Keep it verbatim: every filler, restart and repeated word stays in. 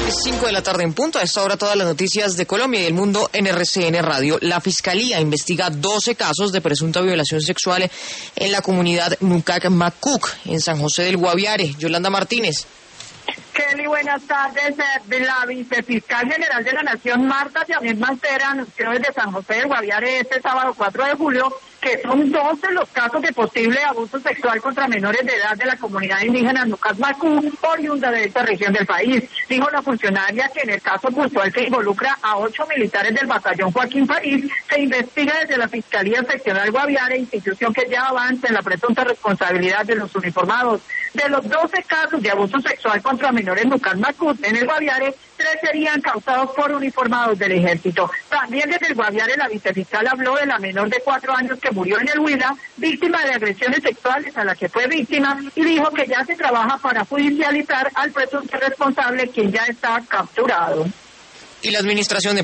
cinco de la tarde en punto. A esta hora todas las noticias de Colombia y del mundo en R C N Radio. La Fiscalía investiga doce casos de presunta violación sexual en la comunidad Nucac-Macuc, en San José del Guaviare. Yolanda Martínez. Kelly, buenas tardes. La vicefiscal general de la Nación, Marta Yamil Mancera, anunció desde San José del Guaviare este sábado cuatro de julio que son doce los casos de posible abuso sexual contra menores de edad de la comunidad indígena Nucac-Macuc, oriunda de esta región del país. Dijo la funcionaria que en el caso puntual que involucra a ocho militares del batallón Joaquín París, se investiga desde la Fiscalía Seccional Guaviare, institución que ya avanza en la presunta responsabilidad de los uniformados. De los doce casos de abuso sexual contra menores Nucac-Macuc en el Guaviare, tres serían causados por uniformados del ejército. También desde el Guaviare la vicefiscal habló de la menor de cuatro años que murió en el Huila, víctima de agresiones sexuales a la que fue víctima, y dijo que ya se trabaja para judicializar al presunto responsable, quien ya está capturado. Y la administración de